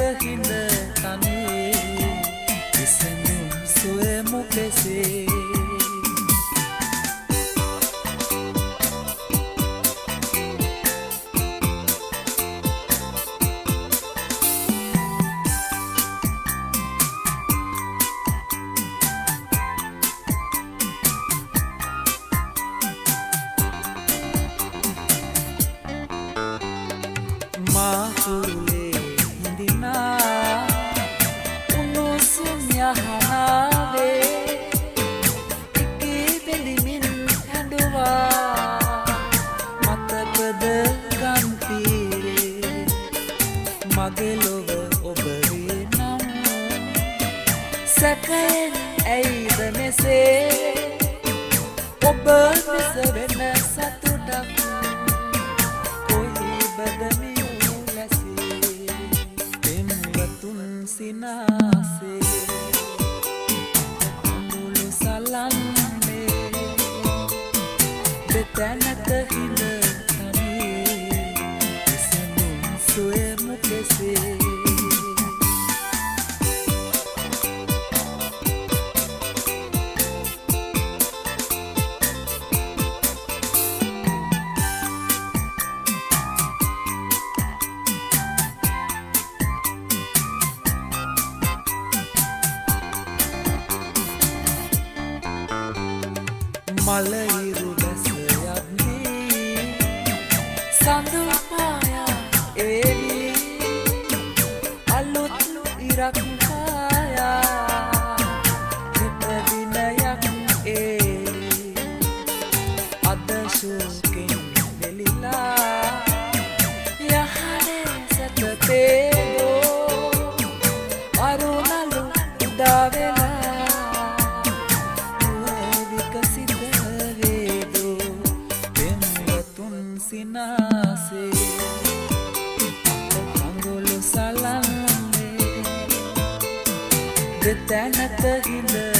හිඳ තනියේ විසඳුම් සොයමු කෙසේ මාතුලේ හිඳිනා උණුසුම් යහනාවේ ඉකී බෙලිමින් හැඬුවා මතකද ගම්පීරේ මගේ ලොව ඔබේ නම් සැකයෙන් ඇයිද මෙසේ ඔබ මිස වෙන සතුටක් සිනාසේ මුළු සලන්නේ දෙතැනක හිඳ තනියේ විසඳුම් සොයමු කෙසේ මලයිරු බැස යද්දී සඳු පායා එවි අලුත් ඉරක් පායා හිත දිනයක් එවි අද ශෝකෙන් වෙලිලා යහනේ සැතපේදෝ අරුණලු උදා වෙලා සිනාසේ අඟුළු සලන්නේ දෙතැනක හිඳ